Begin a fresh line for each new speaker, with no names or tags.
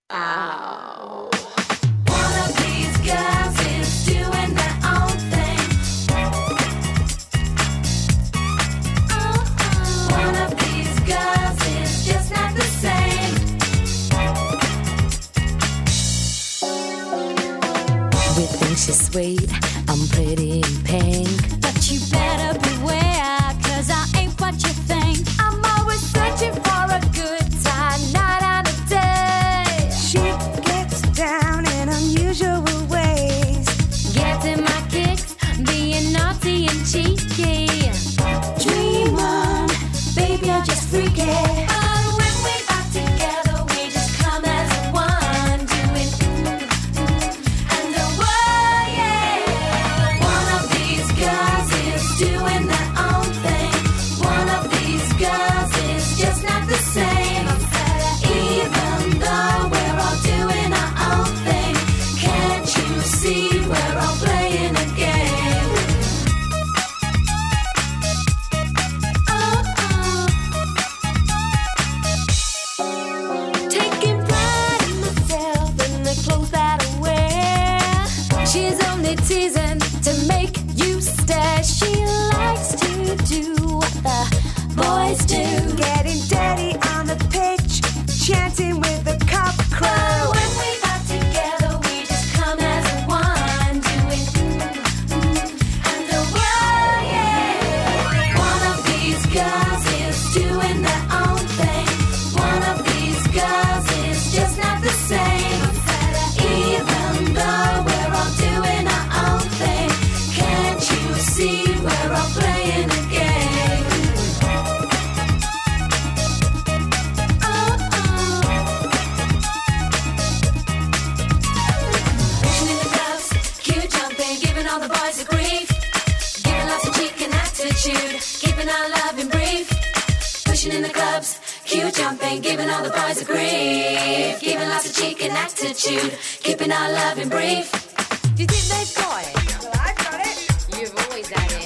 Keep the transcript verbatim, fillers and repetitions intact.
Ow.
One of these girls is doing their own thing. Uh-uh. One of these girls is just not the same.
We think she's sweet, I'm pretty in pink.
But you better beware, cause I ain't what you think. I'm always searching for a good time, night and a day.
She gets down in unusual ways.
Getting my kicks, being naughty and cheeky.
Dream on, baby, you're just freaky.
Oh, when we are together, we just come as one, doing mm, mm, and the word, yeah. One of these girls is doing their own thing. One of these girls is just not the same. Even though we're all doing our own thing, can't you see we're all playing a game? Oh, oh. Taking pride in myself and the clothes that I wear. She's only teasing to make you stare. She likes to do what the boys do.
Getting dirty on the pitch, chanting with the cock crow.
Oh, when we are together, we just come as one, doing mm, mm, and the word, yeah. One of these girls is doing their own thing. One of these girls is just not the same. Even though we're all doing our own thing, can't you see we're all playing a game? Oh, oh. Pushing in the clubs, cute jumping, giving all the boys a grief. Giving lots of cheek and attitude, keeping our loving brief. Pushing in the clubs, cute jumping, giving all the boys a grief. Giving lots of cheek and attitude, keeping our loving brief.
Do you think they've got it?
Well, I've got it.
You've always had it.